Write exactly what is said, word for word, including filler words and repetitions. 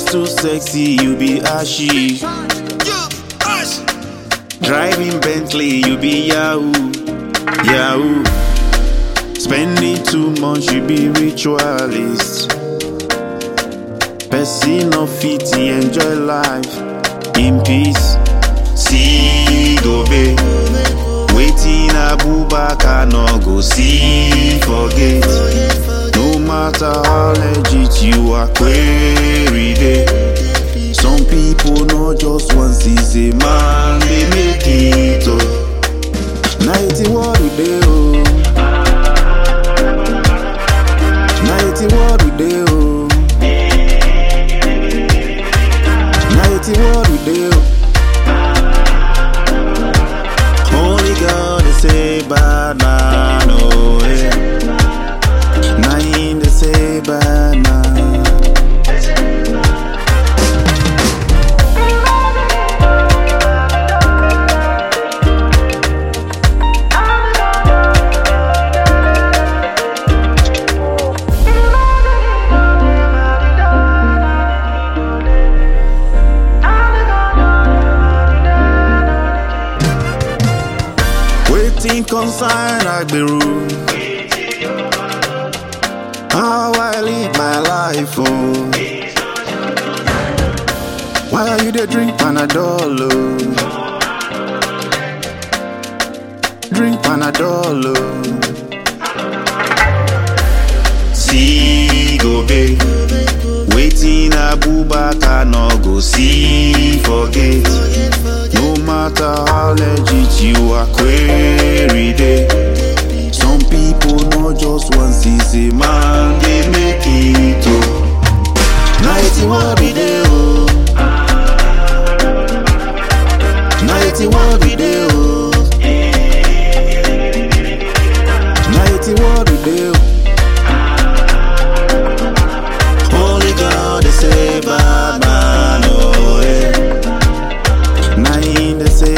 too sexy, you be ashy. Driving Bentley, you be Yahoo, Yahoo. Spending too much, you be ritualist. Person of fifty, enjoy life in peace. See, go be waiting Abubakar, no go see, forget. No matter how legit you are, query day. Some people know just once is a man, they make it oh. Nighty what we do oh. Nighty what we do oh. Nighty what we do. Only God they say bad man oh yeah. Nine they say bad man. Waiting consign like the room. How I live my life, oh. Why are you there drink Panadol, oh? Drink Panadol, oh. See, go babe. Waiting Abubakar, no go see, forget. No matter how legit you are, query day. Some people know just once is a man, they make it oh. Nighty what be there oh. Nighty what be there oh. Nighty what be there oh. Only God they say bad man oh yeah. Nine they say